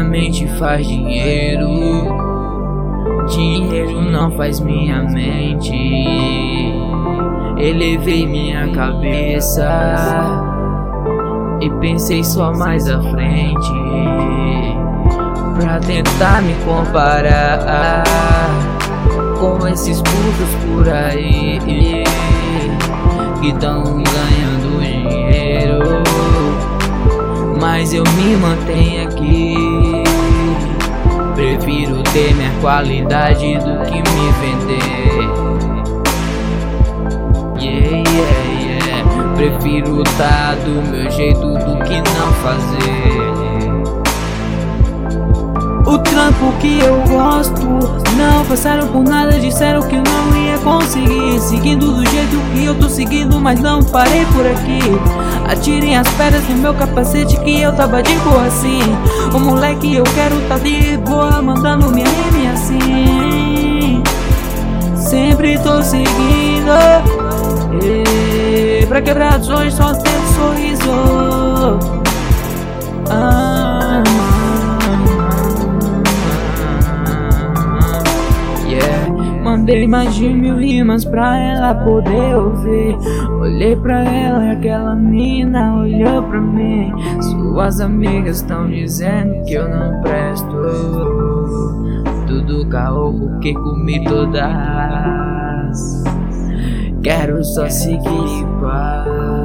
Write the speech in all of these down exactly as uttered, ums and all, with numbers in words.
minha mente faz dinheiro, dinheiro não faz minha mente. Elevei minha cabeça e pensei só mais à frente, pra tentar me comparar com esses putos por aí que tão ganhando dinheiro, mas eu me mantenho aqui. Prefiro ter minha qualidade do que me vender. Yeah, yeah, yeah. Prefiro tá do meu jeito do que não fazer o trampo que eu gosto. Não passaram por nada, disseram que eu não ia conseguir, seguindo do jeito que eu tô seguindo, mas não parei por aqui. Atirem as pedras no meu capacete que eu tava de boa assim. O moleque eu quero tá de boa, mandando minha rime assim. Sempre tô seguindo, e pra quebrar os olhos só tem sorriso. Ah, mandei mais de mil rimas pra ela poder ouvir. Olhei pra ela e aquela mina olhou pra mim. Suas amigas tão dizendo que eu não presto. Tudo caô porque comi todas. Quero só seguir pá.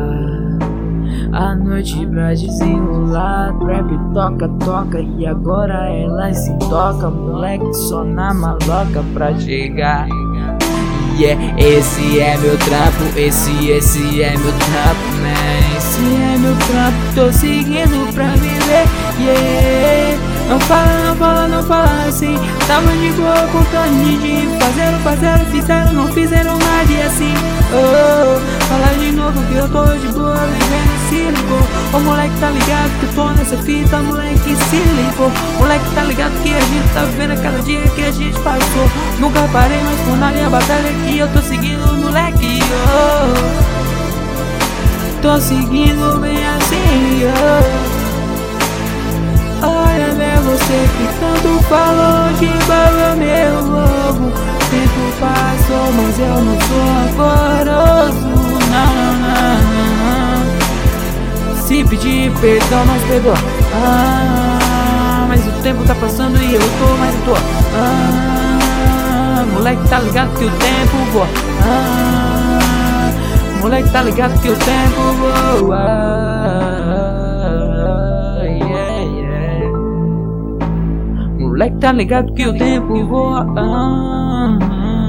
A noite pra desenrolar, trap toca, toca e agora ela se toca. Moleque só na maloca pra chegar. Yeah, esse é meu trampo, esse, esse é meu trampo, man. Esse é meu trampo, tô seguindo pra viver. Yeah, não fala, não fala, não fala assim. Tava de boa contando de fazeram, fazeram, fizeram, não fizeram nada e assim. Oh, fala de novo que eu tô de boa vivendo. Se ligou, o moleque tá ligado que eu tô nessa fita, moleque se ligou. Moleque tá ligado que a gente tá vivendo a cada dia que a gente passou. Nunca parei mais por na minha batalha que eu tô seguindo, moleque. Oh, tô seguindo bem assim. Oh, olha bem você que tanto falou de barra meu lobo. Tempo passou, mas eu não sou amoroso. Não, não, não. Se pedir perdão, nós perdoa. Ah, mas o tempo tá passando e eu tô mais à toa. Ah, moleque tá ligado que o tempo voa. Ah, moleque tá ligado que o tempo voa. Yeah, yeah. Moleque tá ligado que o tempo voa. Ah,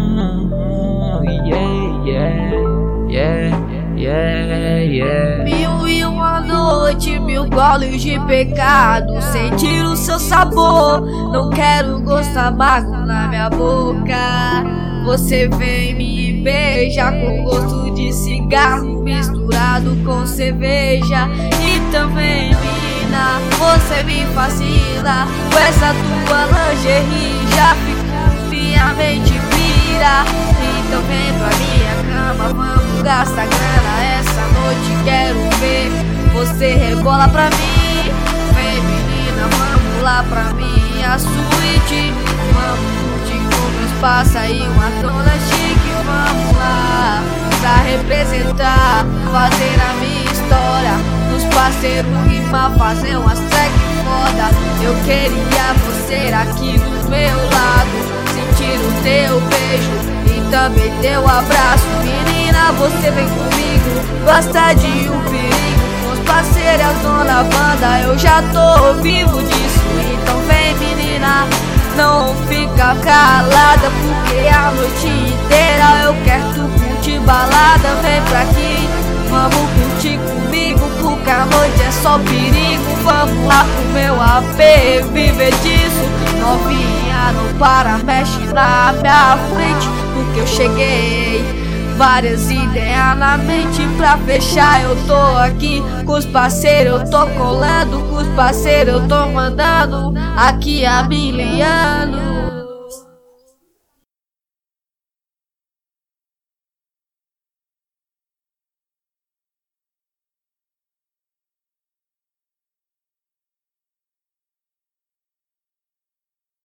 yeah, yeah, yeah, yeah, yeah. Mil e uma noite, mil goles de pecado, sentir o seu sabor. Não quero gosto amargo na minha boca. Você vem me beija com gosto de cigarro misturado com cerveja. E também, menina, você me fascina com essa tua lingerie. Já fico minha mente pira. Então vem pra minha cama, vamos gastar grana. Essa noite quero ver você rebola pra mim. Vem menina, vamos lá pra minha suíte. Vamos curtir com meus passa e uma dona chique. Vamos lá pra representar, fazer a minha história. Nos parceiros rimar, fazer umas track foda. Eu queria você aqui do meu lado, sentir o teu beijo e também teu abraço. Menina, você vem comigo, gosta de um perigo. Com os parceiros, a dona banda, eu já tô vivo disso. Então vem menina, não fica calada, porque a noite inteira eu quero tu curtir balada. Vem pra aqui, vamos curtir comigo, porque a noite é só perigo. Vamos lá pro meu A P, viver disso. Novinha, não para, mexe na minha frente, porque eu cheguei. Várias ideias na mente pra fechar, eu tô aqui com os parceiros, eu tô colando com os parceiros, eu tô mandando aqui há mil anos.